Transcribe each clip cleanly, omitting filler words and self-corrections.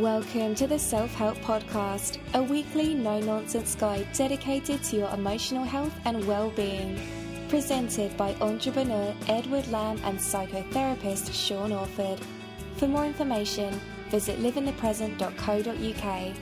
Welcome to the Self-Help Podcast, a weekly no-nonsense guide dedicated to your emotional health and well-being. Presented by entrepreneur Edward Lamb and psychotherapist Sean Orford. For more information, visit liveinthepresent.co.uk.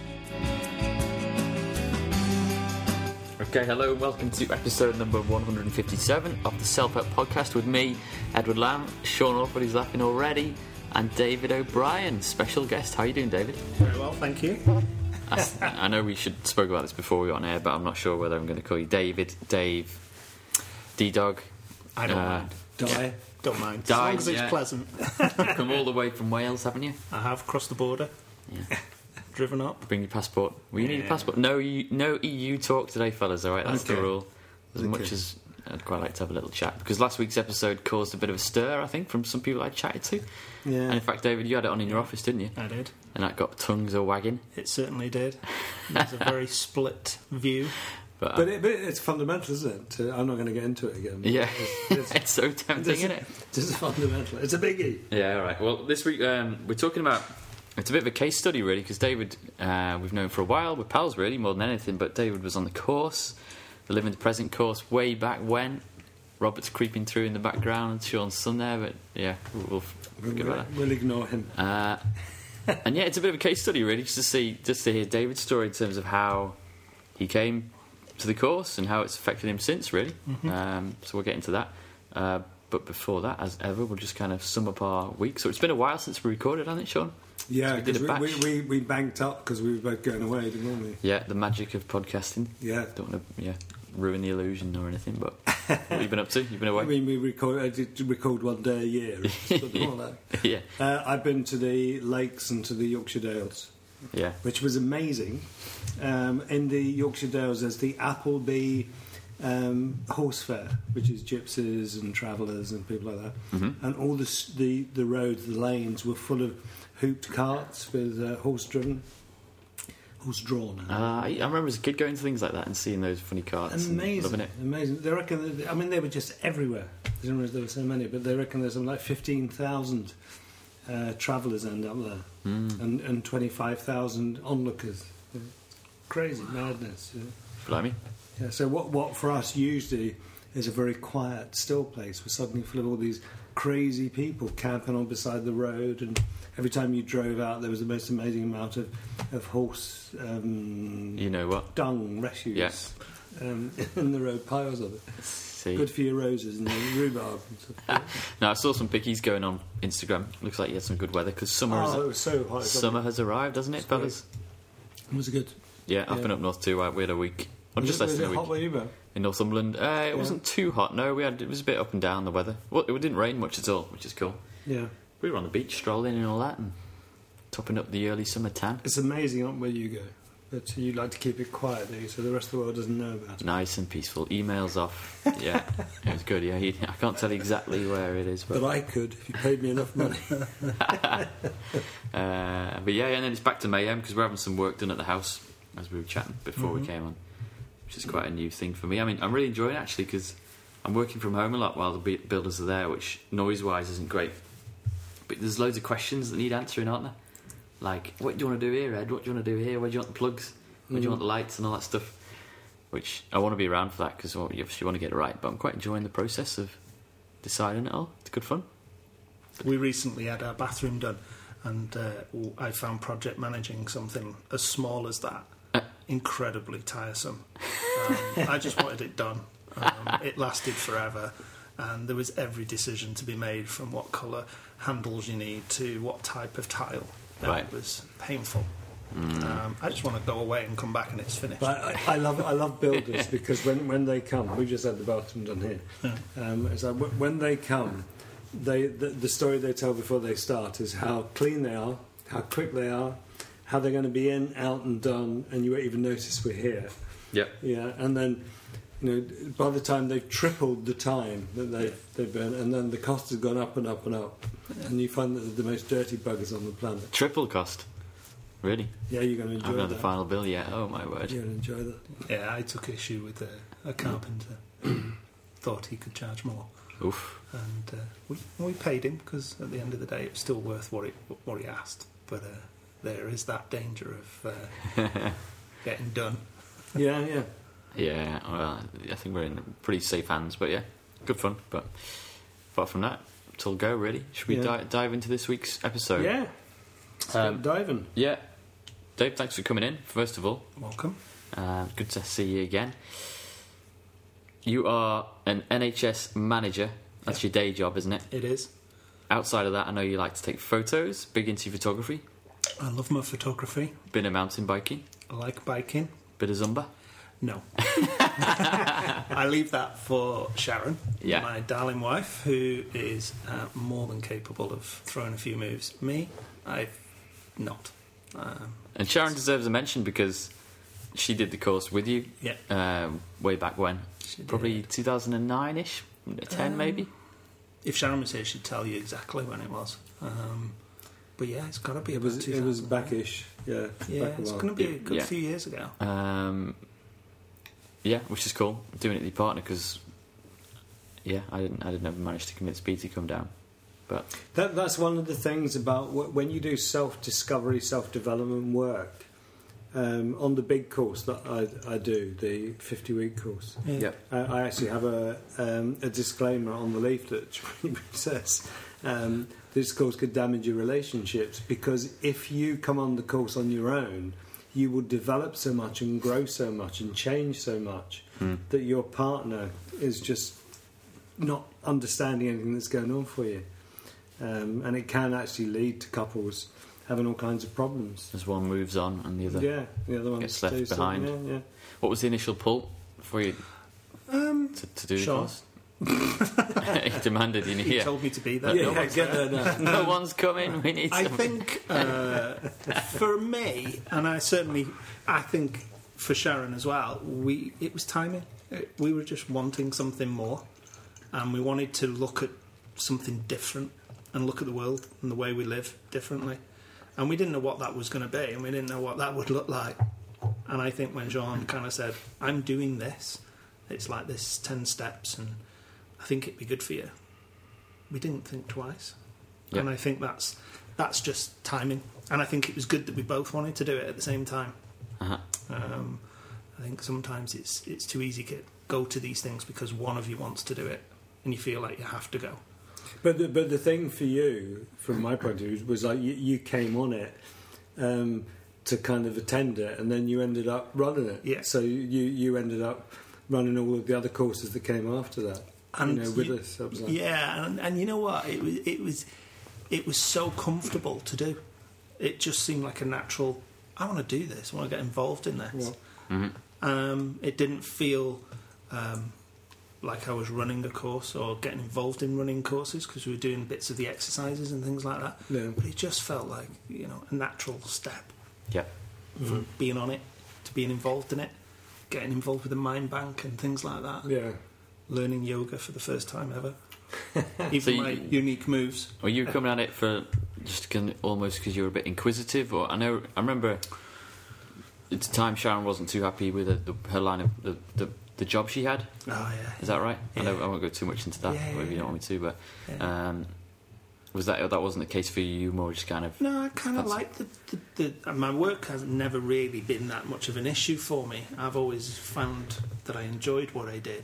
Okay, hello and welcome to episode number 157 of the Self-Help Podcast with me, Edward Lamb, Sean Orford, who's laughing already, and David O'Brien, special guest. How are you doing, David? Very well, thank you. I know we should spoke about this before we got on air, but I'm not sure whether I'm going to call you David, Dave, D-Dog. I don't mind. Yeah. Don't mind. Di, as long as it's yeah. pleasant. You've come all the way from Wales, haven't you? I have crossed the border. Yeah. Driven up. Bring your passport. Well, you need a passport. No EU talk today, fellas, alright? That's the rule. As much as I'd quite like to have a little chat. Because last week's episode caused a bit of a stir, I think, from some people I chatted to. Yeah. And in fact, David, you had it on in your office, didn't you? I did. And that got tongues a-wagging. It certainly did. There's a very split view. But it's fundamental, isn't it? I'm not going to get into it again. yeah, it's so tempting, isn't it? It's fundamental. It's a biggie. Yeah, all right. Well, this week we're talking about... It's a bit of a case study, really, because David, we've known for a while. We're pals, really, more than anything. But David was on the course, the Live in the Present course, way back when. Robert's creeping through in the background. Sean's son there, but yeah, we'll forget about that. We'll ignore him. And yeah, it's a bit of a case study, really, just to hear David's story in terms of how he came to the course and how it's affected him since, really. Mm-hmm. So we'll get into that. But before that, as ever, we'll just kind of sum up our week. So it's been a while since we recorded, hasn't it, Sean? Yeah, because we banked up because we were both going away, didn't we? Yeah, the magic of podcasting. Yeah. Don't want to ruin the illusion or anything, but what have you been up to? You've been away? I mean, I did record one day a year. Yeah. I've been to the lakes and to the Yorkshire Dales. Yeah. Which was amazing. In the Yorkshire Dales, there's the Appleby horse fair, which is gypsies and travellers and people like that. Mm-hmm. And all the roads, the lanes were full of hooped carts with horse-drawn. I remember as a kid going to things like that and seeing those funny carts. Amazing, and loving it. Amazing. They reckon. They were just everywhere. I didn't realise there were so many, but they reckon there's something like 15,000 travellers end up there, and 25,000 onlookers. Crazy madness. Blimey. Yeah. So what for us usually is a very quiet, still place was suddenly full of all these crazy people camping on beside the road, and every time you drove out there was the most amazing amount of horse you know what, dung refuse. Yes. In the road, piles of it. See. Good for your roses and the rhubarb and stuff. Now I saw some pickies going on Instagram. Looks like you had some good weather because summer it was so hot. Summer has arrived, hasn't it, fellas? Was it good? Yeah, I've been up north too. We had a week. Or just less than a week. Hot where you were? In Northumberland. It wasn't too hot, no. It was a bit up and down, the weather. Well, it didn't rain much at all, which is cool. Yeah. We were on the beach, strolling and all that, and topping up the early summer tan. It's amazing up where you go. But you like to keep it quiet, do you? So the rest of the world doesn't know about it. Nice and peaceful. Emails off. Yeah, it was good. Yeah, I can't tell you exactly where it is. But I could, if you paid me enough money. But yeah, and then it's back to Mayhem, because we're having some work done at the house, as we were chatting before we came on. Which is quite a new thing for me. I mean, I'm really enjoying it, actually, because I'm working from home a lot while the builders are there, which noise-wise isn't great. But there's loads of questions that need answering, aren't there? Like, what do you want to do here, Ed? What do you want to do here? Where do you want the plugs? Where do you want the lights and all that stuff? Which I want to be around for that, because you obviously want to get it right. But I'm quite enjoying the process of deciding it all. It's good fun. We recently had our bathroom done, and I found project managing something as small as that incredibly tiresome. I just wanted it done. It lasted forever, and there was every decision to be made, from what colour handles you need to what type of tile. Right. It was painful. I just want to go away and come back and it's finished. But I love builders because when they come, we just had the bathroom done here. Yeah. So when they come, the story they tell before they start is how clean they are, how quick they are, how they're going to be in, out, and done, and you won't even notice we're here. Yep. Yeah, and then by the time they've tripled the time that they've been, and then the cost has gone up and up and up, and you find that they're the most dirty buggers on the planet. Triple cost. Really? Yeah, you're going to enjoy that. I haven't had the final bill yet. Oh my word. You're going to enjoy that. Yeah, I took issue with a carpenter. Thought he could charge more. Oof. And we paid him because at the end of the day it was still worth what he asked. But there is that danger of getting done. Yeah. Yeah, well, I think we're in pretty safe hands, but yeah, good fun. But apart from that, it's all go, really. Should we dive into this week's episode? Yeah. Let's get diving. Yeah. Dave, thanks for coming in, first of all. Welcome. Good to see you again. You are an NHS manager. That's your day job, isn't it? It is. Outside of that, I know you like to take photos, big into photography. I love my photography. Bit of mountain biking. I like biking. Bit of Zumba. No. I leave that for Sharon, my darling wife, who is more than capable of throwing a few moves. Me, I've not. And Sharon deserves a mention because she did the course with you way back when. Probably 2009-ish, 10 maybe. If Sharon was here, she'd tell you exactly when it was. But yeah, it's got to be about 2000. It was backish, yeah. Yeah, it's going to be a good few years ago. Yeah, which is cool. Doing it with your partner because, I didn't ever manage to convince Pete to come down. But that's one of the things about when you do self-discovery, self-development work. On the big course that I do, the 50-week course, I actually have a disclaimer on the leaflet which says this course could damage your relationships, because if you come on the course on your own, you will develop so much and grow so much and change so much that your partner is just not understanding anything that's going on for you, and it can actually lead to couples having all kinds of problems. As one moves on and the other one gets left behind. Yeah. What was the initial pull for you to do the course? He demanded in here. He told me to be there. Get there now. No one's coming. We need. I think for me, and I think for Sharon as well, it was timing. We were just wanting something more, and we wanted to look at something different and look at the world and the way we live differently. And we didn't know what that was going to be, and we didn't know what that would look like. And I think when Jean kind of said, I'm doing this, it's like this 10 steps, and I think it'd be good for you, we didn't think twice. Yep. And I think that's just timing. And I think it was good that we both wanted to do it at the same time. Uh-huh. I think sometimes it's too easy to go to these things because one of you wants to do it, and you feel like you have to go. But the thing for you, from my point of view, was like you came on it to kind of attend it, and then you ended up running it. Yeah. So you ended up running all of the other courses that came after that, and with us. That was like, and you know what? It was so comfortable to do. It just seemed like a natural. I want to do this. I want to get involved in this. Yeah. Mm-hmm. It didn't feel. Like I was running a course or getting involved in running courses, because we were doing bits of the exercises and things like that. Yeah. But it just felt like, a natural step. Yeah. From being on it to being involved in it, getting involved with the mind bank and things like that. Yeah. Learning yoga for the first time ever. Even my unique moves. Were you coming at it for just almost because you were a bit inquisitive? Or I remember at the time Sharon wasn't too happy with her line of the job she had. Oh yeah. Is that right? Yeah. I won't go too much into that. Maybe you don't want me to, but was that wasn't the case for you? More just kind of. No, I kind of like the my work has never really been that much of an issue for me. I've always found that I enjoyed what I did,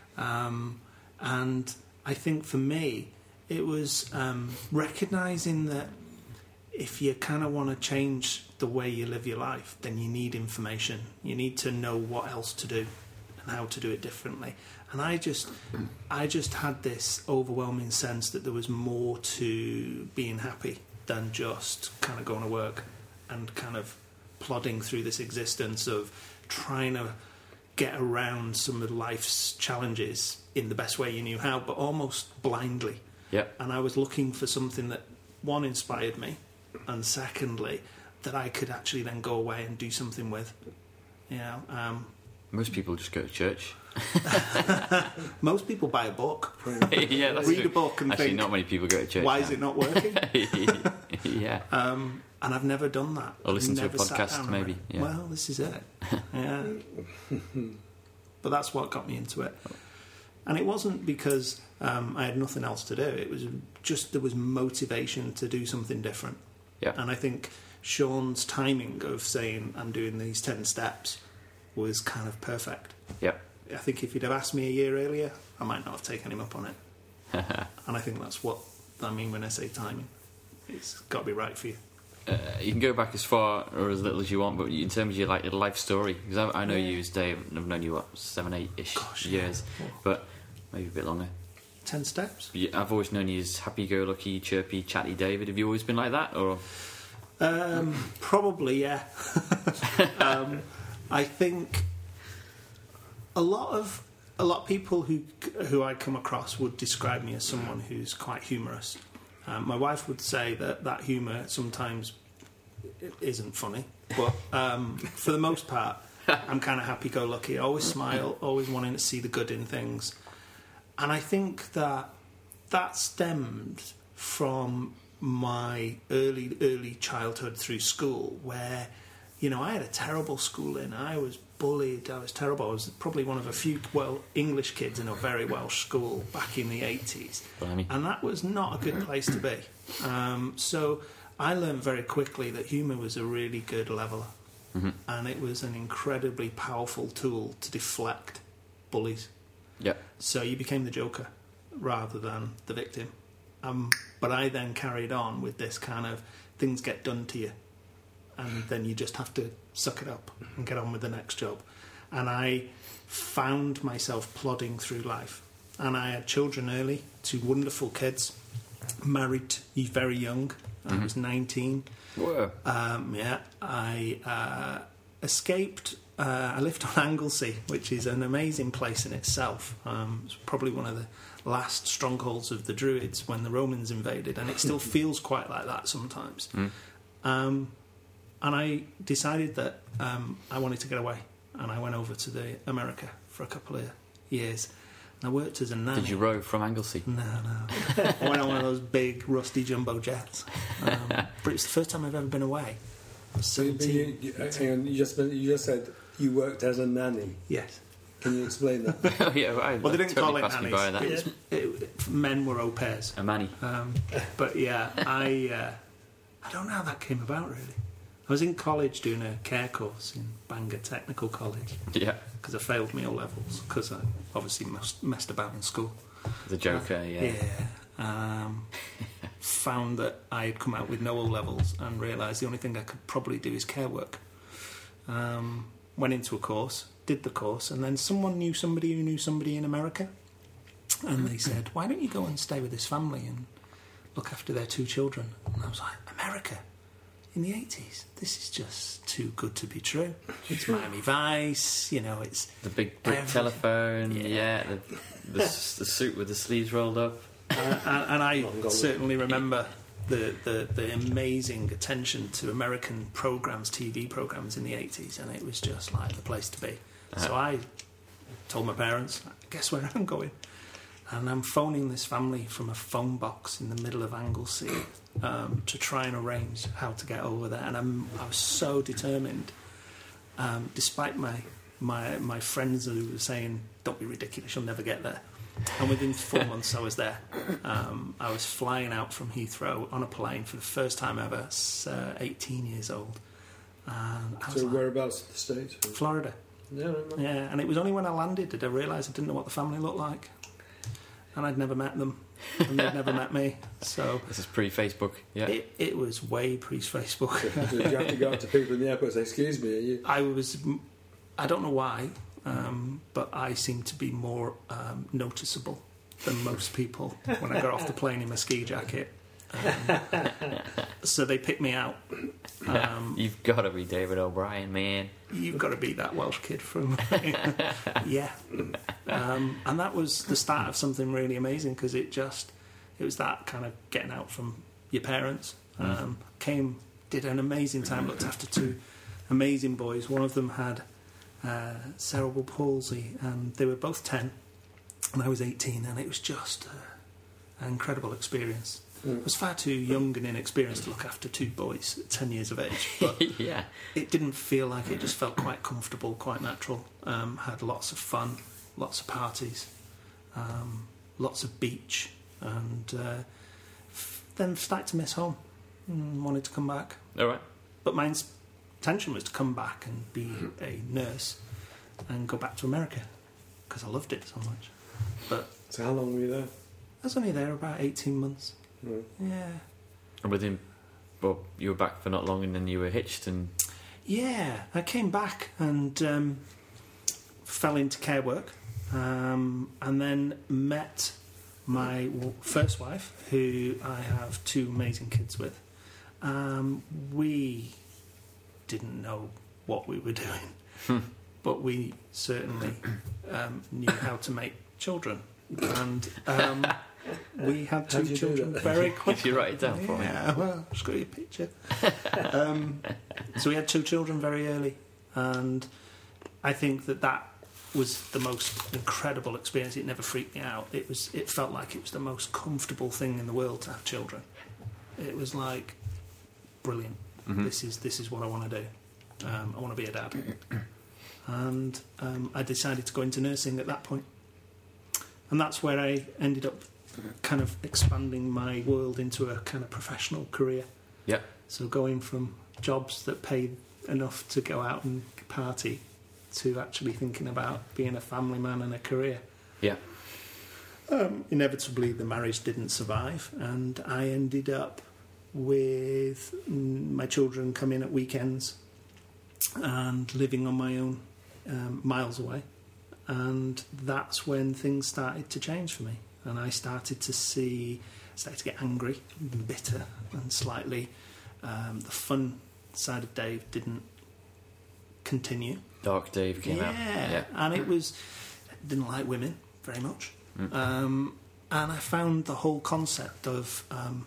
and I think for me it was recognising that if you kind of want to change the way you live your life, then you need information. You need to know what else to do and how to do it differently. And I just had this overwhelming sense that there was more to being happy than just kind of going to work and kind of plodding through this existence of trying to get around some of life's challenges in the best way you knew how, but almost blindly. Yep. And I was looking for something that, one, inspired me, and secondly, that I could actually then go away and do something with. Most people just go to church. Most people buy a book. Yeah, that's read true. a book and actually think, not many people go to church. Why is it not working? Yeah. And I've never done that. Or listen to a Never sat podcast, down maybe. and Yeah. Well, this is it. Yeah. But that's what got me into it. And it wasn't because I had nothing else to do. It was just there was motivation to do something different. Yeah. And I think Sean's timing of saying, I'm doing these 10 steps, was kind of perfect. Yeah. I think if he'd have asked me a year earlier, I might not have taken him up on it. And I think that's what I mean when I say timing. It's got to be right for you. You can go back as far or as little as you want, but in terms of your life story, because I know you as Dave, I've known you 7-8-ish years, but maybe a bit longer. 10 steps. I've always known you as happy-go-lucky, chirpy, chatty David. Have you always been like that, or? Probably, yeah. I think a lot of people who I come across would describe me as someone who's quite humorous. My wife would say that humour sometimes isn't funny, but for the most part, I'm kind of happy-go-lucky. I always smile, always wanting to see the good in things. And I think that stemmed from my early childhood through school, where, I had a terrible schooling. I was bullied. I was terrible. I was probably one of a few English kids in a very Welsh school back in the 80s. Blimey. And that was not a good place to be. So I learned very quickly that humour was a really good leveller. Mm-hmm. And it was an incredibly powerful tool to deflect bullies. Yeah. So you became the joker rather than the victim. But I then carried on with this kind of things get done to you, and then you just have to suck it up and get on with the next job. And I found myself plodding through life. And I had children early, 2 wonderful kids, married very young. I was 19. Whoa. I escaped. I lived on Anglesey, which is an amazing place in itself. It's probably one of the last strongholds of the Druids when the Romans invaded, and it still feels quite like that sometimes. And I decided that I wanted to get away, and I went over to America for a couple of years. And I worked as a nanny. Did you row from Anglesey? No. I went on one of those big, rusty jumbo jets. But it was the first time I've ever been away. I was 17. You just said you worked as a nanny. Yes. Can you explain that? Oh, yeah, Well, they didn't call it passed me by nannies. that. Men were au pairs. A manny. But yeah, I don't know how that came about, really. I was in college doing a care course in Bangor Technical College. Yeah. Because I failed my O-levels, because I obviously messed about in school. The Joker, yeah. Found that I had come out with no O-levels and realised the only thing I could probably do is care work. Went into a course, did the course, and then someone knew somebody who knew somebody in America. And they said, why don't you go and stay with this family and look after their 2 children? And I was like, America? In the 80s? This is just too good to be true. It's Miami Vice, it's... The big brick telephone, the suit with the sleeves rolled up. And I certainly remember the amazing attention to American programmes, TV programmes in the 80s, and it was just like the place to be. So I told my parents, guess where I'm going? And I'm phoning this family from a phone box in the middle of Anglesey to try and arrange how to get over there. And I was so determined, despite my friends who were saying, don't be ridiculous, you'll never get there. And within 4 months I was there. I was flying out from Heathrow on a plane for the first time ever, 18 years old. So whereabouts in the States? Florida. Yeah, and it was only when I landed did I realise I didn't know what the family looked like. And I'd never met them, and they'd never met me. So this is pre-Facebook, yeah. It was way pre-Facebook. Did you have to go up to people in the airport and say, "Excuse me, are you?" I don't know why, but I seemed to be more noticeable than most people when I got off the plane in my ski jacket. So they picked me out. You've got to be David O'Brien, man. You've got to be that Welsh kid from... Yeah. And that was the start of something really amazing, because it was that kind of getting out from your parents. Did an amazing time, looked after 2 amazing boys. One of them had cerebral palsy, and they were both 10, and I was 18, and it was just an incredible experience. I was far too young and inexperienced to look after 2 boys at 10 years of age, but yeah. It didn't feel like it. Just felt quite comfortable, quite natural. Had lots of fun, lots of parties, lots of beach, and then started to miss home. and wanted to come back. All right. But my intention was to come back and be a nurse and go back to America because I loved it so much. But So how long were you there? I was only there about 18 months. Right. Yeah. And with him, well, you were back for not long, and then you were hitched, and Yeah, I came back and fell into care work, and then met my first wife, who I have 2 amazing kids with. We didn't know what we were doing, but we certainly knew how to make children, and we had 2 children very quickly. if you write it down for me. Yeah, well, I'll show you a picture. So we had 2 children very early, and I think that was the most incredible experience. It never freaked me out. It felt like it was the most comfortable thing in the world to have children. It was like brilliant. Mm-hmm. This is what I want to do. I want to be a dad, and I decided to go into nursing at that point, and that's where I ended up kind of expanding my world into a kind of professional career. Yeah. So going from jobs that paid enough to go out and party to actually thinking about being a family man and a career. Yeah. Inevitably, the marriage didn't survive, and I ended up with my children coming at weekends and living on my own, miles away. And that's when things started to change for me. And I started to get angry and bitter, and slightly the fun side of Dave didn't continue. Dark Dave came out. Yeah, and didn't like women very much. And I found the whole concept of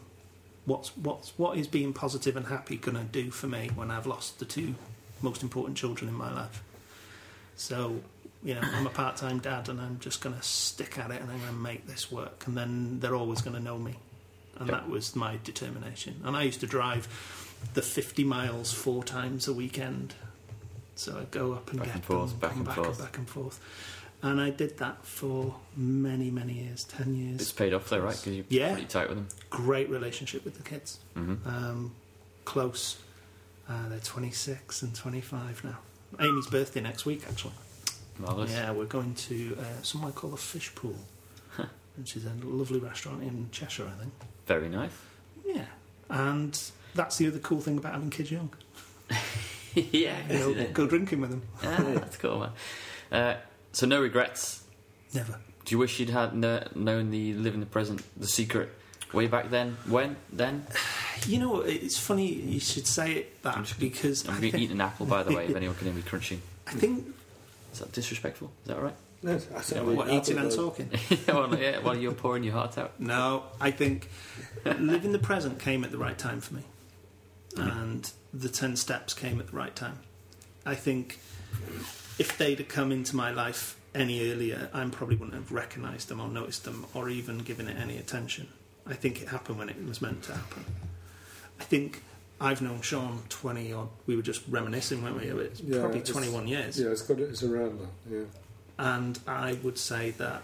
what is being positive and happy going to do for me when I've lost the 2 most important children in my life. So, I'm a part-time dad, and I'm just going to stick at it, and I'm going to make this work, and then they're always going to know me. And that was my determination. And I used to drive the 50 miles 4 times a weekend. So I'd go up and back get and forth, them, back come and back forth. and back and forth. And I did that for many, many years, 10 years. It's paid off though, right? Because you're pretty tight with them. Great relationship with the kids. Mm-hmm. Close. They're 26 and 25 now. Amy's birthday next week, actually. Marvellous. Yeah, we're going to somewhere called the Fish Pool, which is a lovely restaurant in Cheshire, I think. Very nice. Yeah, and that's the other cool thing about having kids young. Yeah. Go drinking with them. That's cool, man. So no regrets? Never. Do you wish you'd had known the live in the present, the secret, way back then? When? Then? It's funny you should say because I'm eating an apple, by the way, if anyone can hear me crunching. I think... Is that disrespectful? Is that all right? No, I said What, eating and talking? While you're pouring your heart out. No, I think live in the present came at the right time for me. And the 10 steps came at the right time. I think if they'd have come into my life any earlier, I probably wouldn't have recognised them or noticed them or even given it any attention. I think it happened when it was meant to happen. I think I've known Sean 20 odd. We were just reminiscing, weren't we? It's probably 21 years. Yeah, it's around that. Yeah. And I would say that,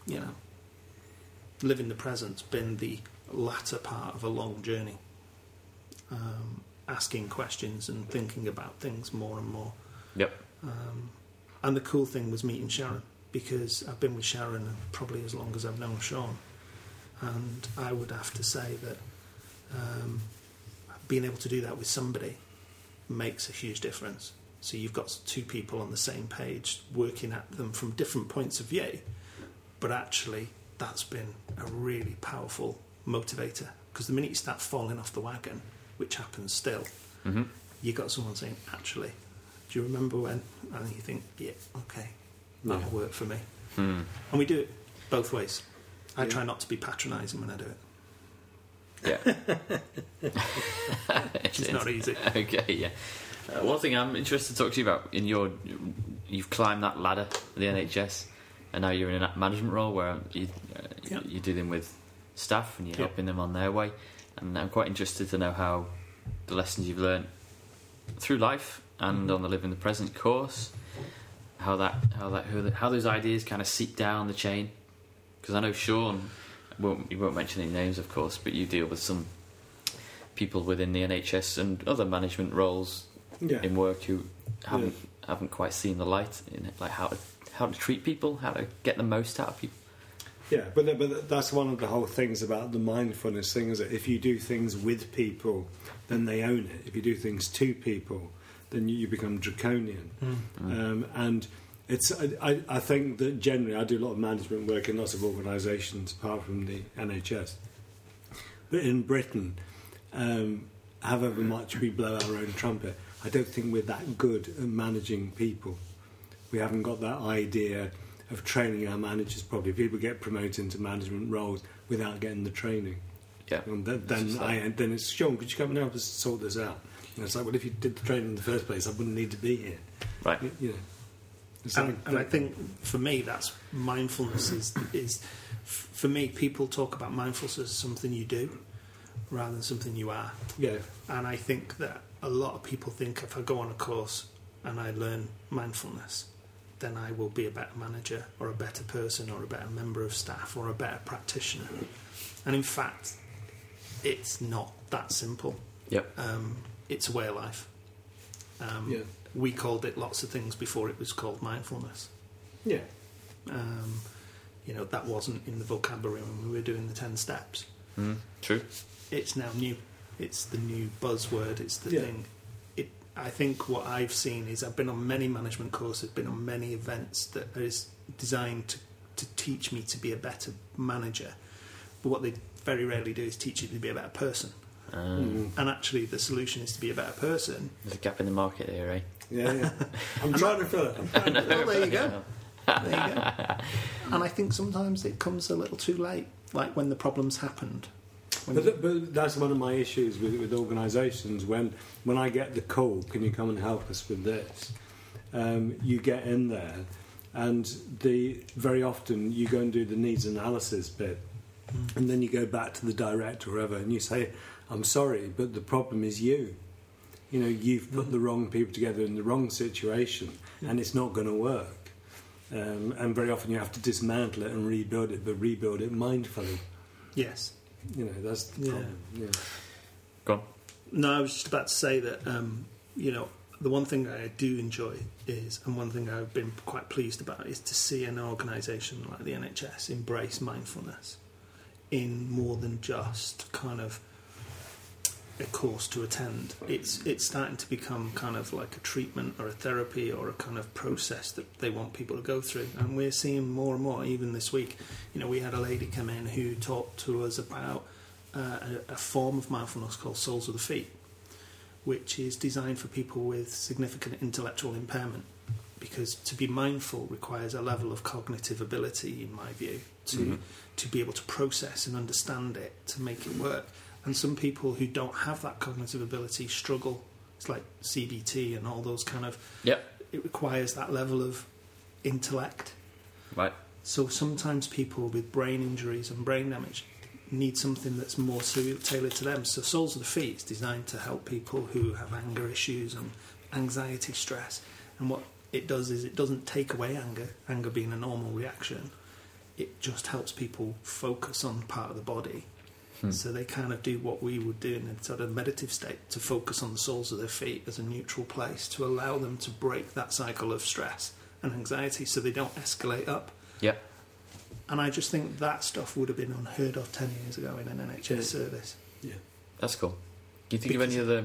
living the present's been the latter part of a long journey. Asking questions and thinking about things more and more. Yep. And the cool thing was meeting Sharon, because I've been with Sharon probably as long as I've known Sean. And I would have to say that being able to do that with somebody makes a huge difference. So you've got 2 people on the same page working at them from different points of view, but actually that's been a really powerful motivator, because the minute you start falling off the wagon, which happens still, you got someone saying, actually, do you remember when? And you think, yeah, okay, that'll work for me. And we do it both ways. I try not to be patronising when I do it. Yeah. It's not easy. Okay, yeah. One thing I'm interested to talk to you about, you've climbed that ladder at the NHS, and now you're in a management role where you're dealing with staff and you're helping them on their way. And I'm quite interested to know how the lessons you've learned through life and on the Live in the Present course, how those ideas kind of seep down the chain. Because I know Sean, you won't mention any names, of course, but you deal with some people within the NHS and other management roles in work who haven't quite seen the light in it, like how to treat people, how to get the most out of people. Yeah, but that's one of the whole things about the mindfulness thing, is that if you do things with people, then they own it. If you do things to people, then you become draconian. And I think that generally, I do a lot of management work in lots of organisations apart from the NHS. But in Britain, however much we blow our own trumpet, I don't think we're that good at managing people. We haven't got that idea of training our managers properly. People get promoted into management roles without getting the training. Yeah. And then it's, Sean, could you come and help us sort this out? And it's like, well, if you did the training in the first place, I wouldn't need to be here. Right. You know. And I think for me, that's mindfulness is for me, people talk about mindfulness as something you do rather than something you are. Yeah. And I think that a lot of people think if I go on a course and I learn mindfulness, then I will be a better manager or a better person or a better member of staff or a better practitioner. And in fact, it's not that simple. Yep. It's a way of life. We called it lots of things before it was called mindfulness. Yeah. That wasn't in the vocabulary when we were doing the 10 steps. True. It's now new. It's the new buzzword. It's the thing. I think what I've seen is I've been on many management courses, been on many events that is designed to teach me to be a better manager. But what they very rarely do is teach you to be a better person. And actually the solution is to be a better person. There's a gap in the market here, eh? Yeah. I'm trying to fill it. Well, there you go. There you go. And I think sometimes it comes a little too late, like when the problem's happened. But that's one of my issues with organisations. When I get the call, can you come and help us with this? You get in there, and very often you go and do the needs analysis bit, and then you go back to the director or whoever, and you say, "I'm sorry, but the problem is you. You've put the wrong people together in the wrong situation, and it's not going to work." And very often you have to dismantle it and rebuild it, but rebuild it mindfully. Yes. That's the problem. Yeah. Go on. No, I was just about to say that, the one thing I do enjoy and one thing I've been quite pleased about, is to see an organisation like the NHS embrace mindfulness in more than just kind of a course to attend. It's starting to become kind of like a treatment or a therapy or a kind of process that they want people to go through, and we're seeing more and more. Even this week, we had a lady come in who talked to us about a form of mindfulness called Soles of the Feet, which is designed for people with significant intellectual impairment, because to be mindful requires a level of cognitive ability, in my view, to be able to process and understand it, to make it work. And some people who don't have that cognitive ability struggle. It's like CBT and all those kind of... Yep. It requires that level of intellect. Right. So sometimes people with brain injuries and brain damage need something that's more tailored to them. So Soles of the Feet is designed to help people who have anger issues and anxiety, stress. And what it does is it doesn't take away anger being a normal reaction. It just helps people focus on part of the body. So they kind of do what we would do in a sort of meditative state, to focus on the soles of their feet as a neutral place, to allow them to break that cycle of stress and anxiety so they don't escalate up. Yeah. And I just think that stuff would have been unheard of 10 years ago in an NHS service. Yeah. That's cool. Do you think of any other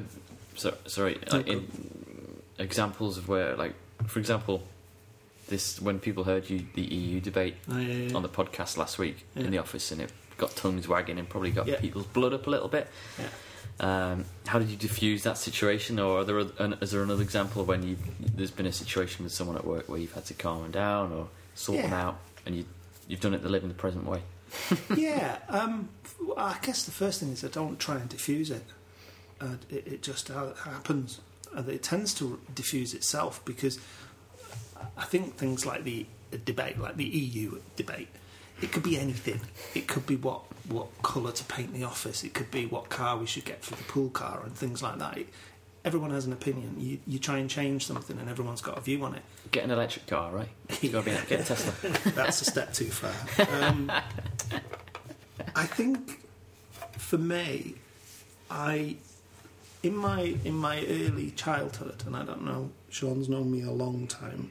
examples of where, like, for example, when people heard the EU debate on the podcast last week in the office, and it got tongues wagging and probably got people's blood up a little bit. Yeah. How did you diffuse that situation, or is there another example of when there's been a situation with someone at work where you've had to calm them down or sort them out, and you've done it the living the present way? Yeah, I guess the first thing is I don't try and diffuse it. It just happens. It tends to diffuse itself, because I think things like the debate, like the EU debate, it could be anything. It could be what colour to paint the office. It could be what car we should get for the pool car and things like that. Everyone has an opinion. You try and change something and everyone's got a view on it. Get an electric car, right? You've got to get a Tesla. That's a step too far. I think, for me, in my early childhood, and I don't know, Sean's known me a long time,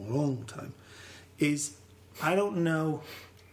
is I don't know.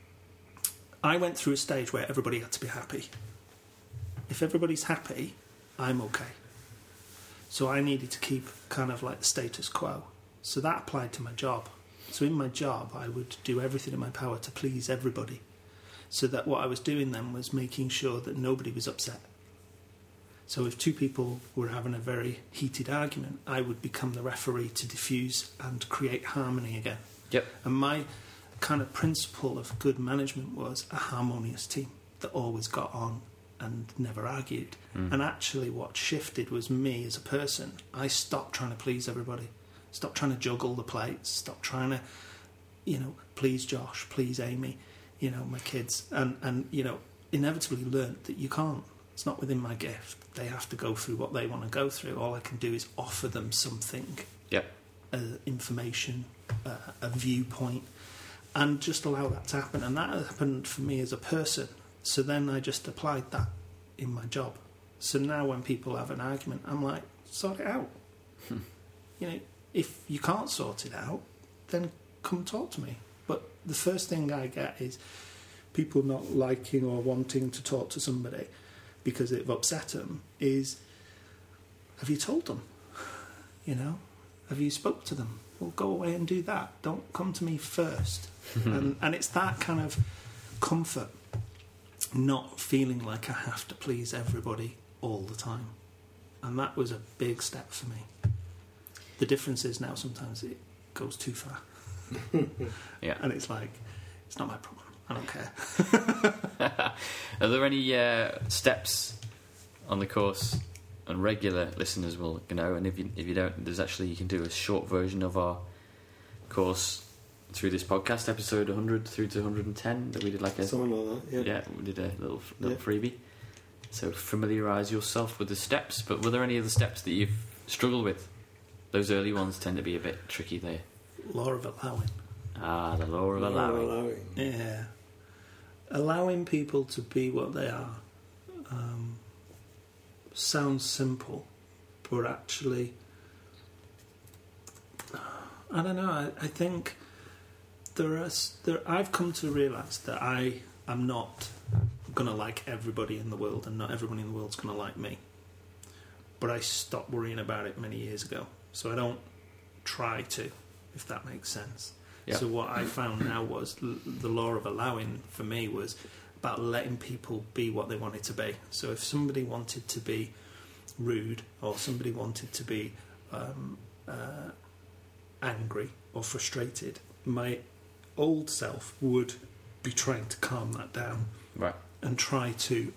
I went through a stage where everybody had to be happy. If everybody's happy, I'm okay. So I needed to keep kind of like the status quo. So that applied to my job. So in my job, I would do everything in my power to please everybody. So that what I was doing then was making sure that nobody was upset. So if two people were having a very heated argument, I would become the referee to diffuse and create harmony again. Yep. And my kind of principle of good management was a harmonious team that always got on and never argued. And actually what shifted was me as a person. I stopped trying to please everybody. Stopped trying to juggle the plates. Stopped trying to, please Josh, please Amy, my kids. And inevitably learnt that you can't. It's not within my gift. They have to go through what they want to go through. All I can do is offer them something. Yep. Information, a viewpoint, and just allow that to happen. And that happened for me as a person. So then I just applied that in my job. So now when people have an argument, I'm like, sort it out. If you can't sort it out, then come talk to me. But the first thing I get is people not liking or wanting to talk to somebody because they've upset them is, have you told them? Have you spoke to them? Well, go away and do that. Don't come to me first. And it's that kind of comfort, not feeling like I have to please everybody all the time. And that was a big step for me. The difference is now sometimes it goes too far. Yeah. And it's like, it's not my problem. I don't care. Are there any steps on the course? And regular listeners will know, and if you don't, there's actually, you can do a short version of our course through this podcast, episode 100 through to 110, that we did like a... Something like that, yeah. We did a little freebie. So familiarise yourself with the steps, but were there any other steps that you've struggled with? Those early ones tend to be a bit tricky there. Law of allowing. Ah, the law of allowing. Yeah. Allowing people to be what they are. Sounds simple, but actually, I don't know. I think I've come to realise that I am not going to like everybody in the world, and not everybody in the world's going to like me. But I stopped worrying about it many years ago, so I don't try to, if that makes sense. Yep. So what I found now was the law of allowing for me was about letting people be what they wanted to be. So if somebody wanted to be rude, or somebody wanted to be angry or frustrated, my old self would be trying to calm that down, right, and try to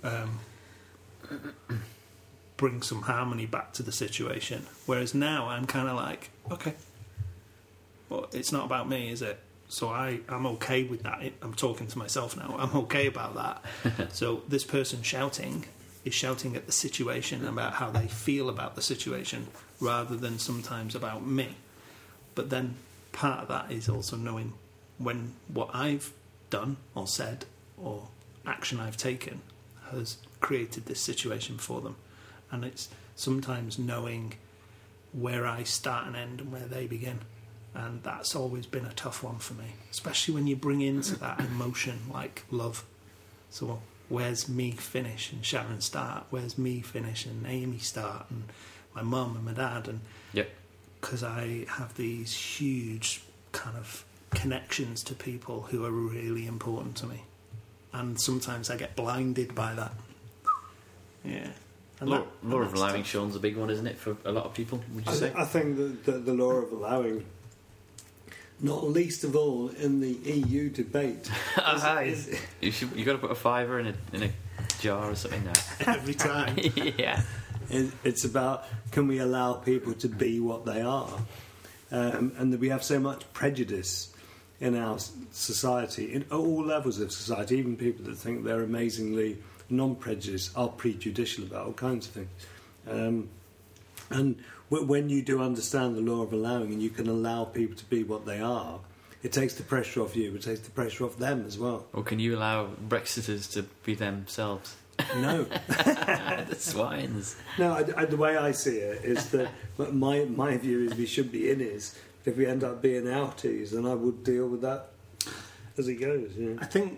bring some harmony back to the situation. Whereas now I'm kind of like, okay, well, it's not about me, is it? So I'm okay with that. I'm talking to myself now. I'm okay about that. So this person shouting is shouting at the situation about how they feel about the situation, rather than sometimes about me. But then part of that is also knowing when what I've done or said or action I've taken has created this situation for them. And it's sometimes knowing where I start and end and where they begin. And that's always been a tough one for me, especially when you bring into that emotion like love. So where's me finish and Sharon start? Where's me finish and Amy start? And my mum and my dad? And because I have these huge kind of connections to people who are really important to me. And sometimes I get blinded by that. Yeah. Law of allowing, Sean's a big one, isn't it, for a lot of people, would you say? I think that the law of allowing, not least of all in the EU debate, you've got to put a fiver in a jar or something now. Every time. Yeah. It's about, can we allow people to be what they are? And that we have so much prejudice in our society, in all levels of society, even people that think they're amazingly non-prejudiced are prejudicial about all kinds of things. And when you do understand the law of allowing, and you can allow people to be what they are, it takes the pressure off you, it takes the pressure off them as well. Or can you allow Brexiters to be themselves? No. The swines. No, the way I see it is that my view is we should be innies. If we end up being outies, then I would deal with that as it goes. Yeah. I think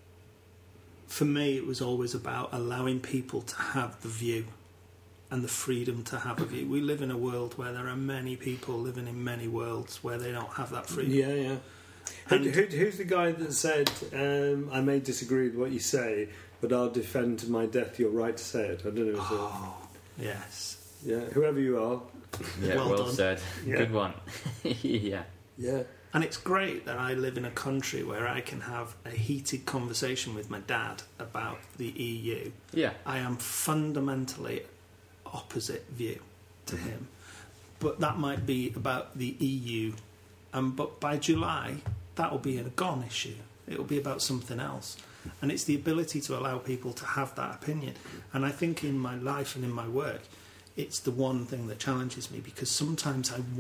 for me it was always about allowing people to have the view and the freedom to have a view. We live in a world where there are many people living in many worlds where they don't have that freedom. Yeah, yeah. Who's the guy that said, I may disagree with what you say, but I'll defend to my death your right to say it? I don't know. Oh, yes. Yeah, whoever you are. Yeah, Well well done. said. Yeah. Good one. Yeah. Yeah. And it's great that I live in a country where I can have a heated conversation with my dad about the EU. Yeah. I am fundamentally opposite view to him. But that might be about the EU. But by July, that will be a gone issue. It will be about something else. And it's the ability to allow people to have that opinion. And I think in my life and in my work, it's the one thing that challenges me, because sometimes I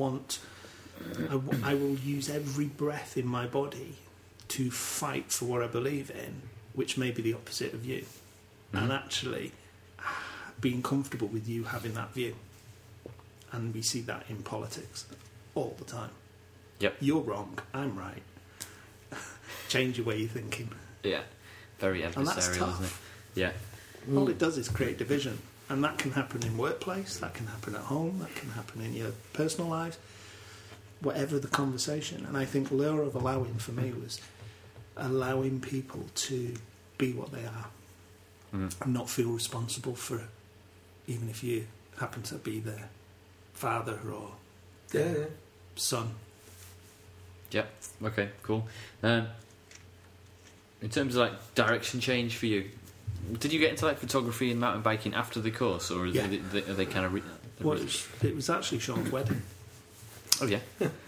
will use every breath in my body to fight for what I believe in, which may be the opposite of you. And actually being comfortable with you having that view. And we see that in politics all the time. Yep. You're wrong, I'm right. Change your way you're thinking. Yeah. Very And that's adversarial, tough. isn't it? Yeah. All it does is create division. And that can happen in workplace, that can happen at home, that can happen in your personal life, whatever the conversation. And I think Law of Allowing for me was allowing people to be what they are and not feel responsible for it, even if you happen to be their father or their son. Yep. Okay. Cool. In terms of like direction change for you, did you get into like photography and mountain biking after the course, or are they kind of? Well, it was actually Sean's wedding. Oh yeah.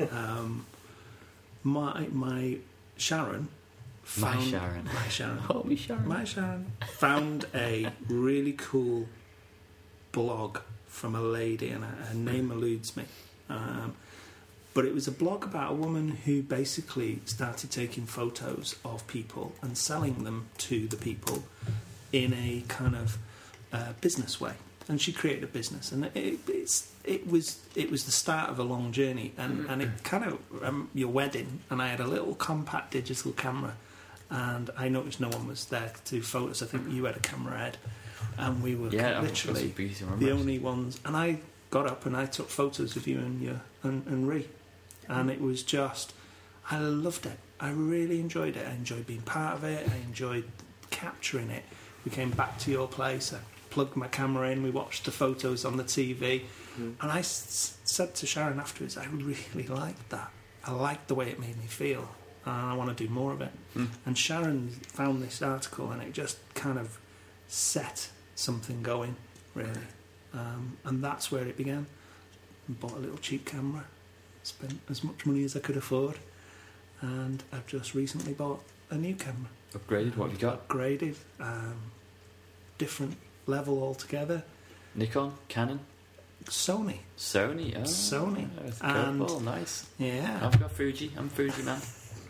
My Sharon. My Sharon. Oh, my Sharon. My Sharon found a really cool blog from a lady, and her name eludes me. But it was a blog about a woman who basically started taking photos of people and selling them to the people in a kind of business way. And she created a business, and it was the start of a long journey. And it kind of your wedding, and I had a little compact digital camera, and I noticed no one was there to do photos. I think you had a camera, Ed, and we were literally the only ones. And I got up and I took photos of you and Ree, and it was just, I loved it. I really enjoyed it. I enjoyed being part of it. I enjoyed capturing it. We came back to your place. I plugged my camera in. We watched the photos on the TV, and I said to Sharon afterwards, I really liked that. I liked the way it made me feel, and I want to do more of it. And Sharon found this article, and it just kind of set something going, really. And that's where it began. I bought a little cheap camera, spent as much money as I could afford, and I've just recently bought a new camera. Upgraded? What have you got? Upgraded, different level altogether. Nikon? Canon? Sony. Sony? Oh, Sony. That's And- cool. Nice. Yeah. I've got Fuji. I'm Fuji man.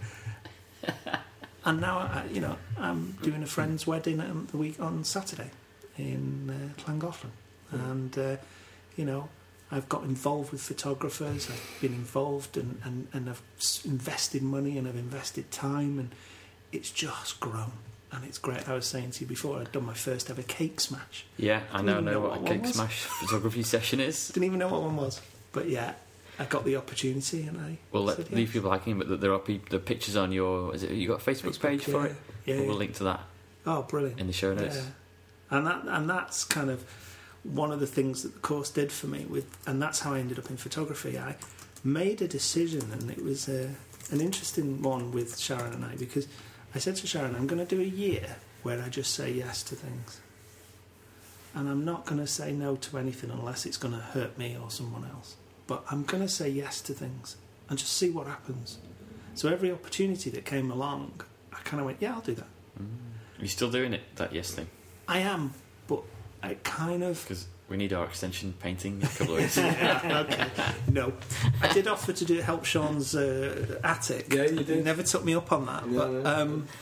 And now, I'm doing a friend's wedding the week on Saturday in Llangollen. And, I've got involved with photographers. I've been involved and I've invested money and I've invested time, and it's just grown. And it's great. I was saying to you before, I'd done my first ever cake smash. Yeah, I now know what a one cake was. smash photography session is. Didn't even know what one was. But yeah, I got the opportunity and I said leave yes. people hacking, but there are the pictures on your. Is it you got a Facebook page for it? Yeah. We'll link to that Oh, brilliant. in the show notes. Yeah. And that's kind of one of the things that the course did for me, and that's how I ended up in photography. I made a decision, and it was an interesting one with Sharon and I, because I said to Sharon, I'm going to do a year where I just say yes to things, and I'm not going to say no to anything unless it's going to hurt me or someone else, but I'm going to say yes to things and just see what happens. So every opportunity that came along, I kind of went, yeah, I'll do that. Are you still doing it, that yes thing? I am, but I kind of... Because we need our extension painting in a couple of weeks. Yeah, okay. No. I did offer to help Sean's attic. Yeah, you did. He never took me up on that. Yeah, but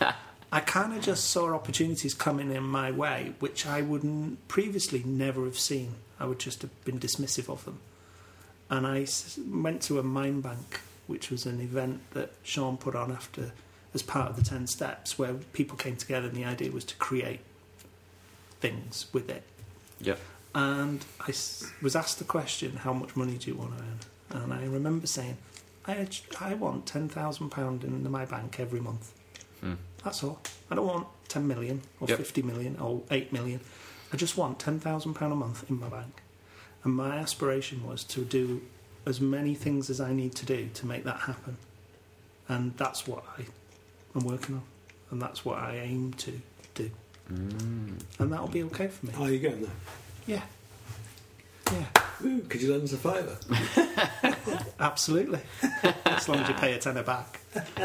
I kind of just saw opportunities coming in my way, which I would previously never have seen. I would just have been dismissive of them. And I went to a Mind Bank, which was an event that Sean put on as part of the 10 Steps, where people came together and the idea was to create things with it. Yep. And I was asked the question, how much money do you want to earn? And I remember saying, I want £10,000 in my bank every month. That's all. I don't want 10 million or 50 million or 8 million. I just want £10,000 a month in my bank. And my aspiration was to do as many things as I need to do to make that happen. And that's what I'm working on. And that's what I aim to do. And that'll be okay for me. Oh, you're getting there? Yeah. Yeah. Ooh, could you lend us a £5? Absolutely. As long as you pay a tenner back.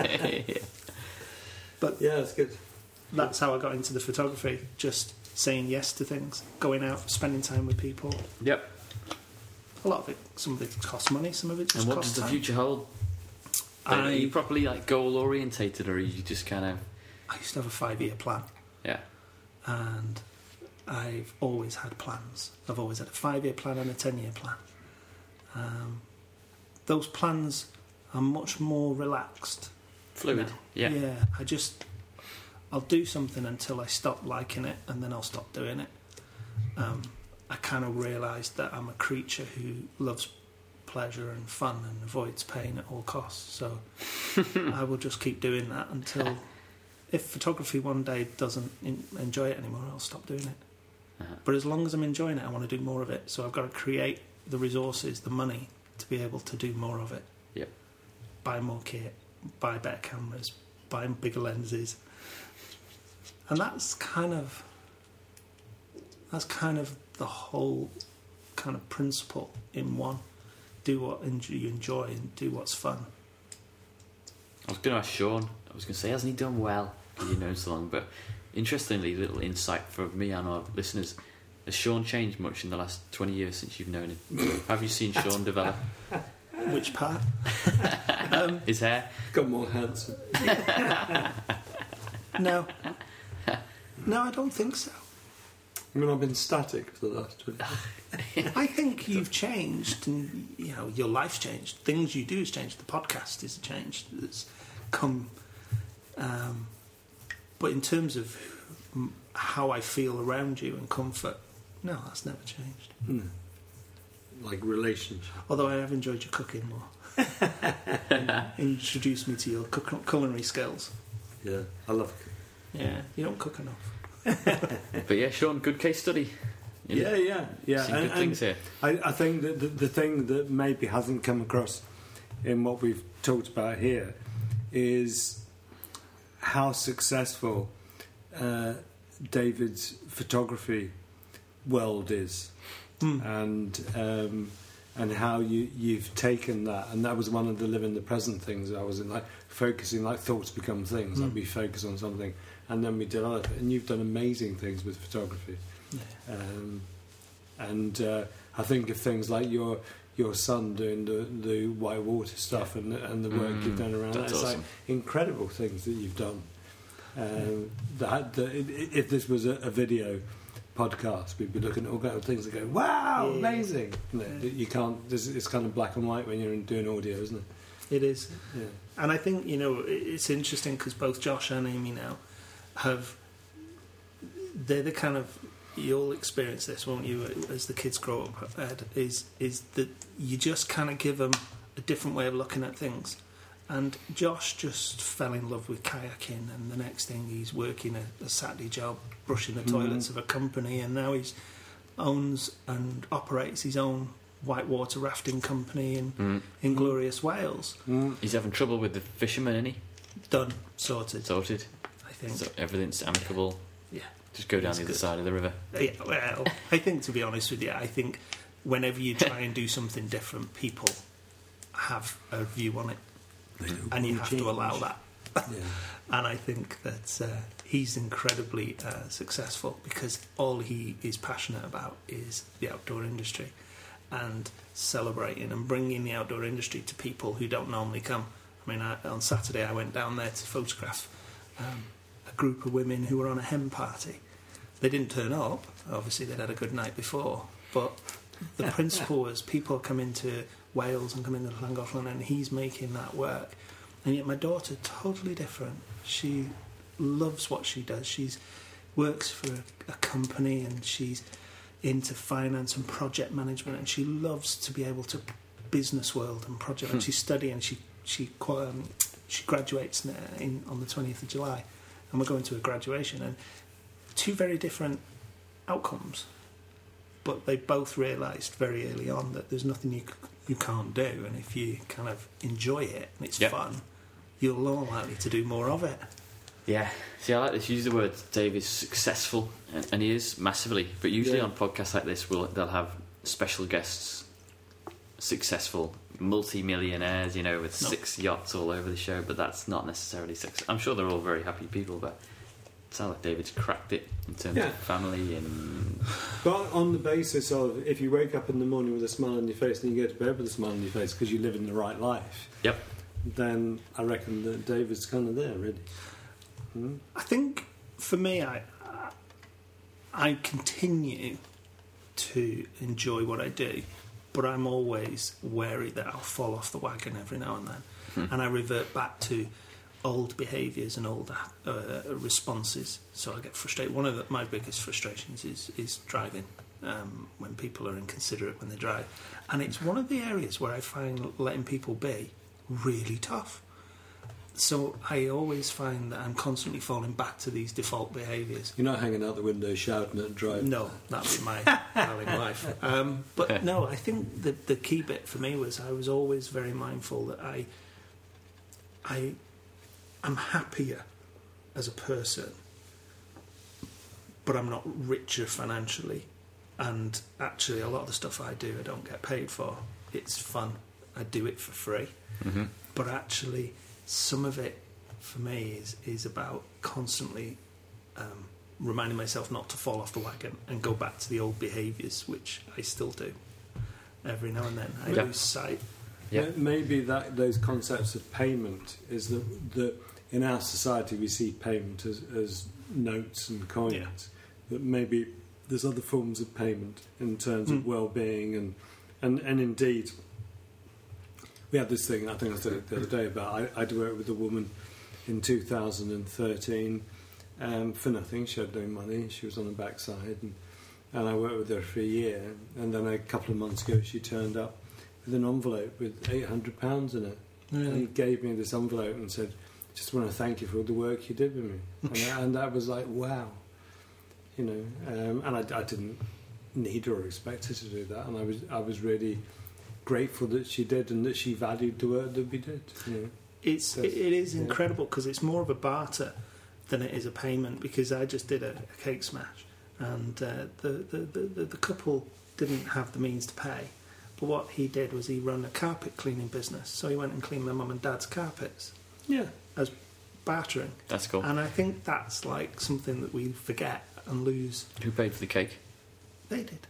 But yeah, that's good. That's how I got into the photography. Just saying yes to things, going out, spending time with people. Yep. A lot of it, some of it costs money, some of it just And what costs does the time. future hold? Are you properly like goal orientated, or are you just kind of? I used to have a 5-year plan. Yeah. And I've always had plans. I've always had a 5-year plan and a 10-year plan. Those plans are much more relaxed. Fluid. now. Yeah. Yeah. I'll do something until I stop liking it, and then I'll stop doing it. I kind of realised that I'm a creature who loves pleasure and fun and avoids pain at all costs. So I will just keep doing that until, if photography one day doesn't enjoy it anymore, I'll stop doing it. But as long as I'm enjoying it, I want to do more of it. So I've got to create the resources, the money, to be able to do more of it. Yep. Buy more kit, buy better cameras, buy bigger lenses. And that's kind of the whole kind of principle in one. Do what you enjoy and do what's fun. I was going to ask Sean. I was going to say, hasn't he done well? Because you've known so long. But interestingly, little insight for me and our listeners. Has Sean changed much in the last 20 years since you've known him? Have you seen Sean develop? Which part? His hair? Got more handsome. No, I don't think so. I mean, I've been static for the last 20 years. I think you've changed, and your life's changed. Things you do has changed. The podcast has changed. It's come, but in terms of how I feel around you and comfort, no, that's never changed. Like relationship. Although I have enjoyed your cooking more. Introduced me to your culinary skills. Yeah, I love it. Yeah, you don't cook enough. But yeah, Sean, good case study. Yeah. Seen good things here. I think that the thing that maybe hasn't come across in what we've talked about here is how successful David's photography world is, and how you've taken that, and that was one of the live in the present things. I was in like focusing, like thoughts become things. Like we focus on something, and then we develop it. And you've done amazing things with photography. Yeah. I think of things like your son doing the whitewater stuff and the work you've done around that. It's awesome. like incredible things that you've done. If this was a video podcast, we'd be looking at all kinds of things and go, wow, amazing. You can't, it's kind of black and white when you're doing audio, isn't it? It is. Yeah. And I think, it's interesting because both Josh and Amy now they're the kind of, you'll experience this, won't you, as the kids grow up, Ed, is that you just kind of give them a different way of looking at things. And Josh just fell in love with kayaking, and the next thing he's working a Saturday job brushing the toilets of a company, and now he owns and operates his own whitewater rafting company in glorious Wales. He's having trouble with the fishermen, isn't he? Done. Sorted. I think. So everything's amicable. Yeah. Just go down the other side of the river. Yeah, well, I think, to be honest with you, I think whenever you try and do something different, people have a view on it. And you have to allow that. Yeah. And I think that he's incredibly successful because all he is passionate about is the outdoor industry and celebrating and bringing the outdoor industry to people who don't normally come. I mean, on Saturday I went down there to photograph a group of women who were on a hen party. They didn't turn up. Obviously, they'd had a good night before. But the principle was people come into Wales and come into Llangollen, and he's making that work. And yet my daughter, totally different. She loves what she does. She works for a company, and she's into finance and project management, and she loves to be able to business world and project. And she's studying. She graduates on the 20th of July, and we're going to a graduation. And two very different outcomes, but they both realised very early on that there's nothing you can't do, and if you kind of enjoy it and it's fun, you're more likely to do more of it. Yeah. See, I like this. Use the word Dave is successful, and he is massively. But usually on podcasts like this, they'll have special guests, successful multi-millionaires, with 6 yachts all over the show. But that's not necessarily success. I'm sure they're all very happy people, but it sounds like David's cracked it in terms of family and. But on the basis of if you wake up in the morning with a smile on your face and you go to bed with a smile on your face because you live in the right life. Yep. Then I reckon that David's kind of there, really. I think for me, I continue to enjoy what I do, but I'm always wary that I'll fall off the wagon every now and then, and I revert back to old behaviours and old responses. So I get frustrated. One of my biggest frustrations is driving, when people are inconsiderate when they drive, and it's one of the areas where I find letting people be really tough. So I always find that I'm constantly falling back to these default behaviours. You're not hanging out the window shouting at driving. No, that was my darling life. But no, I think the key bit for me was I was always very mindful that I'm happier as a person, but I'm not richer financially. And actually, a lot of the stuff I do, I don't get paid for. It's fun. I do it for free. Mm-hmm. But actually, some of it for me is about constantly reminding myself not to fall off the wagon and go back to the old behaviours, which I still do every now and then. I lose sight. Yeah. Maybe those concepts of payment is that in our society we see payment as notes and coins. Yeah. But maybe there's other forms of payment in terms of well-being and indeed. We had this thing, I think I said it the other day, about I'd worked with a woman in 2013 for nothing. She had no money. She was on the backside. And I worked with her for a year. And then a couple of months ago, she turned up with an envelope with £800 in it. Really? And he gave me this envelope and said, just want to thank you for all the work you did with me. And that was like, wow. And I didn't need her or expect her to do that. And I was really grateful that she did and that she valued the work that we did. It is incredible because it's more of a barter than it is a payment, because I just did a cake smash and the couple didn't have the means to pay, but what he did was he run a carpet cleaning business, so he went and cleaned my mum and dad's carpets as bartering. That's cool. And I think that's like something that we forget and lose. Who paid for the cake? They did.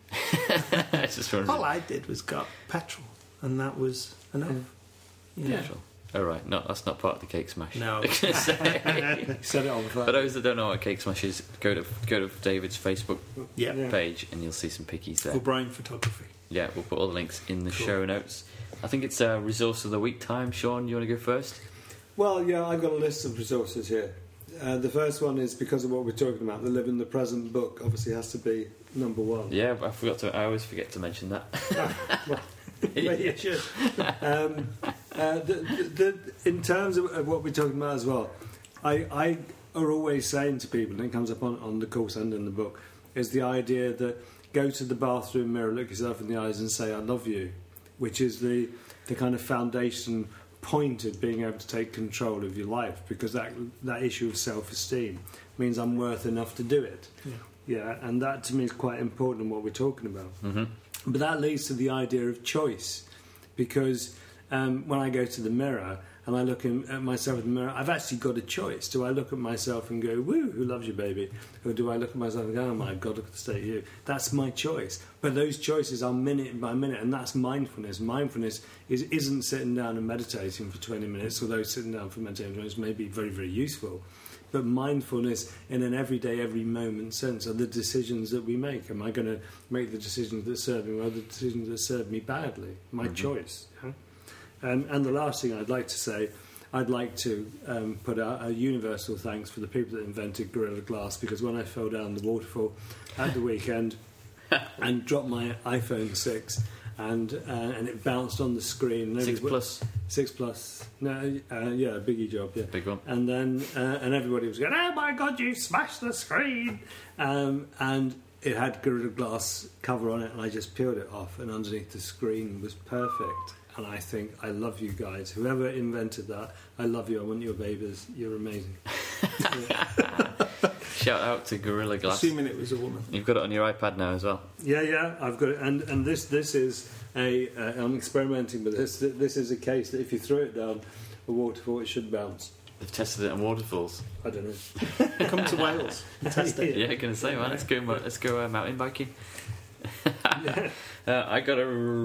All I did was got petrol, and that was enough. Petrol. Oh, right. No, that's not part of the cake smash. No. Set it on fire. For those that don't know what a cake smash is, go to David's Facebook Yeah. page and you'll see some pickies there. O'Brien Photography. Yeah, we'll put all the links in the show notes. I think it's resource of the week time. Sean, you want to go first? Well, yeah, I've got a list of resources here. The first one is because of what we're talking about. The Live in the Present book obviously has to be number one. Yeah, I always forget to mention that. You should. In terms of what we're talking about as well, I are always saying to people, and it comes up on the course and in the book, is the idea that go to the bathroom mirror, look yourself in the eyes and say, I love you, which is the kind of foundation point of being able to take control of your life, because that issue of self-esteem means I'm worth enough to do it. Yeah, and that to me is quite important in what we're talking about. Mm-hmm. But that leads to the idea of choice, because when I go to the mirror and I look at myself in the mirror, I've actually got a choice. Do I look at myself and go, woo, who loves you, baby? Or do I look at myself and go, oh my God, look at the state of you? That's my choice. But those choices are minute by minute, and that's mindfulness. Mindfulness isn't sitting down and meditating for 20 minutes, although sitting down for meditating is maybe very, very useful. but mindfulness in an everyday, every moment sense are the decisions that we make. Am I going to make the decisions that serve me, or the decisions that serve me badly? My choice. And the last thing I'd like to say, I'd like to put out a universal thanks for the people that invented Gorilla Glass, because when I fell down the waterfall at the weekend and dropped my iPhone 6 and it bounced on the screen. 6 Plus. 6 Plus. No, yeah, biggie job, yeah. Big one. And then and everybody was going, "Oh my God, you smashed the screen!" And it had Gorilla Glass cover on it, and I just peeled it off, and underneath the screen was perfect. And I think, I love you guys. Whoever invented that, I love you. I want your babies. You're amazing. Shout out to Gorilla Glass. Assuming it was a woman. You've got it on your iPad now as well. Yeah, I've got it. And this is I'm experimenting with this. This is a case that if you throw it down a waterfall, it should bounce. They've tested it on waterfalls. I don't know. Come to Wales and test it. Yeah, going to say, man, let's go mountain biking. I got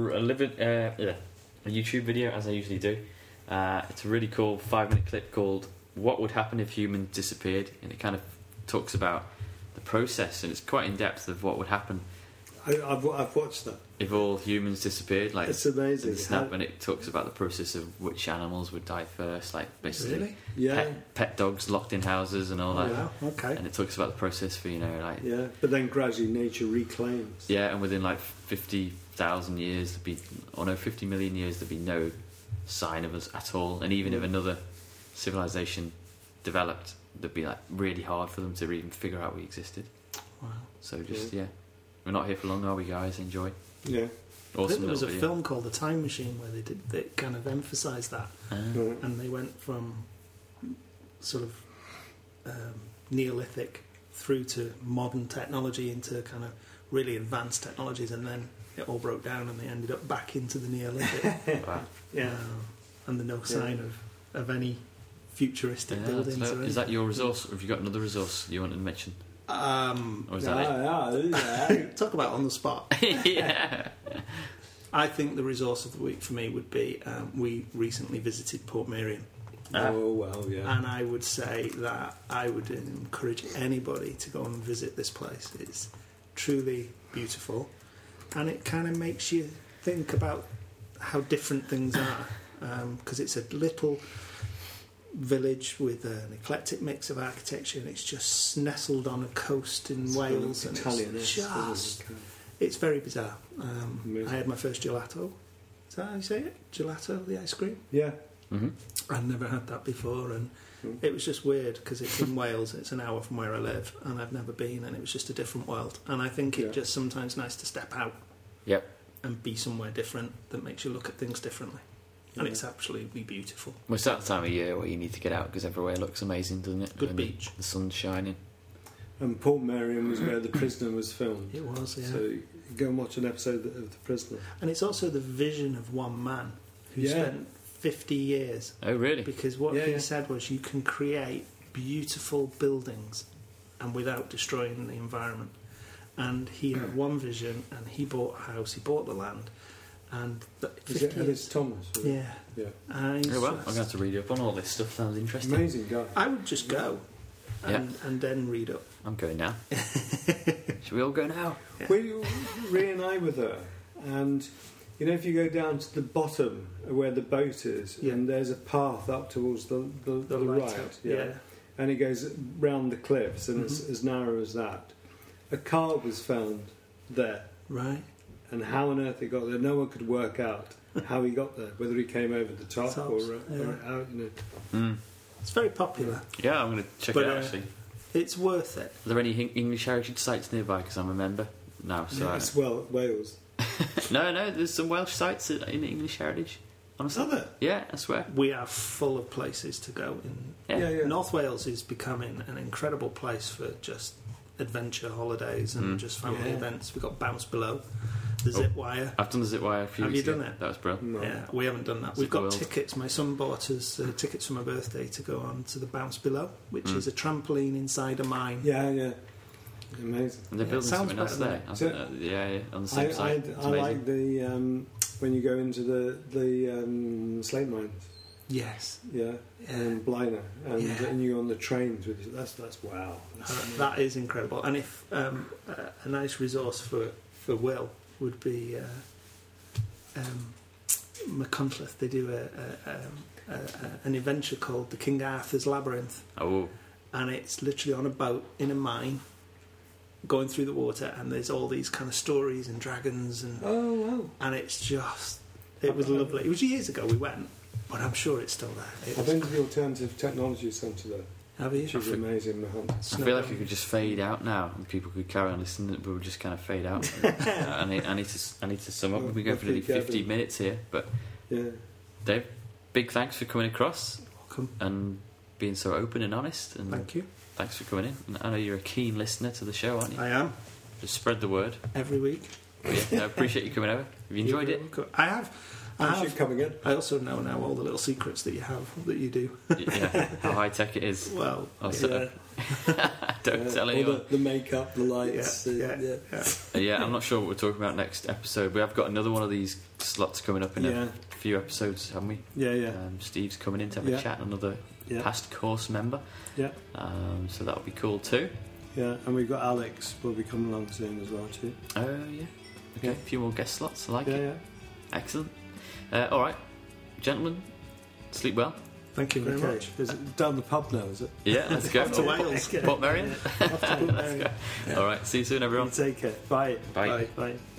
a YouTube video, as I usually do. It's a really cool 5-minute clip called "What Would Happen If Humans Disappeared," and it kind of talks about the process, and it's quite in depth of what would happen. I've watched that. If all humans disappeared, like it's amazing. And it talks about the process of which animals would die first, like basically, really? Yeah, pet dogs locked in houses and all that. Wow, okay. And it talks about the process for but then gradually nature reclaims. Yeah, and within like 50,000 years, 50 million years, there'd be no sign of us at all. And even if another civilization developed, it'd be like really hard for them to even figure out we existed. Wow. So we're not here for long, are we, guys? Enjoy. Yeah. I Awesome. think there was a video. film called The Time Machine where they kind of emphasised that, and they went from sort of Neolithic through to modern technology into kind of really advanced technologies, and then it all broke down and they ended up back into the Neolithic. Wow. And no sign of any futuristic buildings. Is that your resource, or have you got another resource you wanted to mention? Or is that it? Talk about on the spot. Yeah. I think the resource of the week for me would be we recently visited Portmeirion. Oh, well, yeah. And I would say that I would encourage anybody to go and visit this place. It's truly beautiful, and it kind of makes you think about how different things are, because it's a little village with an eclectic mix of architecture, and it's just nestled on a coast in Wales, and it's very bizarre. I had my first gelato. Is that how you say it? Gelato, the ice cream? Yeah. Mm-hmm. I'd never had that before, and it was just weird because it's in Wales, it's an hour from where I live, and I've never been, and it was just a different world. And I think it's just sometimes nice to step out and be somewhere different that makes you look at things differently. And it's absolutely beautiful. Well, it's that time of year where you need to get out because everywhere looks amazing, doesn't it? Good beach. The sun's shining. And Portmeirion was where The Prisoner was filmed. It was, yeah. So you go and watch an episode of The Prisoner. And it's also the vision of one man who spent 50 years. Oh, really? Because what he said was you can create beautiful buildings and without destroying the environment. And he had one vision, and he bought a house, he bought the land. And is it Ellis Thomas? Yeah. I'm going to have to read up on all this stuff. Sounds interesting. Amazing guy. I would just go and then read up. I'm going now. Should we all go now? Yeah. Rhea and I were there, and you know, if you go down to the bottom where the boat is, and there's a path up towards the right, and it goes round the cliffs, and it's as narrow as that. A car was found there. Right. And how on earth he got there, no one could work out how he got there, whether he came over the top or out, you know. It's very popular. Yeah, I'm going to check it out, actually. It's worth it. Are there any English heritage sites nearby? Because I'm a member. No, so it's Wales. No, there's some Welsh sites in English heritage. Honestly. Are there? Yeah, I swear. We are full of places to go. North Wales is becoming an incredible place for just adventure holidays and just family events. We've got Bounce Below, the Zip Wire. I've done the Zip Wire a few weeks ago. Have you done it? That was brilliant. No. Yeah, we haven't done that. We've got tickets. My son bought us tickets for my birthday to go on to the Bounce Below, which is a trampoline inside a mine. Yeah. Amazing. And they're building something else there. On the same site. I like the when you go into the slate mines. Yes. Yeah, and Bliner, and you're on the trains with you. That's wow. That is incredible. And if a nice resource for Will would be McContleth. They do an adventure called the King Arthur's Labyrinth. Oh. And it's literally on a boat in a mine, going through the water, and there's all these kind of stories and dragons and and it's just, it was lovely. It was years ago we went, but I'm sure it's still there. I've been to the Alternative Technology Centre there. Have you? Which is amazing. I feel like it could just fade out now, and people could carry on listening, but we'll just kind of fade out. I need to sum up. We've been going for nearly 50 minutes here, but Dave, big thanks for coming across. Welcome. And being so open and honest. And thank you. Thanks for coming in. And I know you're a keen listener to the show, aren't you? I am. Just spread the word. Every week. Yeah, I appreciate you coming over. Have you enjoyed it? I have. Thanks for coming in. I also know now all the little secrets that you have, that you do. Yeah, how high tech it is. Well, also, don't tell anyone. The makeup, the lights. Yeah, I'm not sure what we're talking about next episode. We have got another one of these slots coming up in a few episodes, haven't we? Yeah. Steve's coming in to have a chat, another past course member. Yeah. So that'll be cool too. Yeah, and we've got Alex will be coming along soon as well too. Oh yeah. Okay, a few more guest slots. I like it. Yeah. Excellent. All right, gentlemen, sleep well. Thank you very much. Is it down the pub now, is it? Yeah, let's go. Off to Wales. Port Merion. Off to Port Merion. All right, see you soon, everyone. You take care. Bye. Bye. Bye.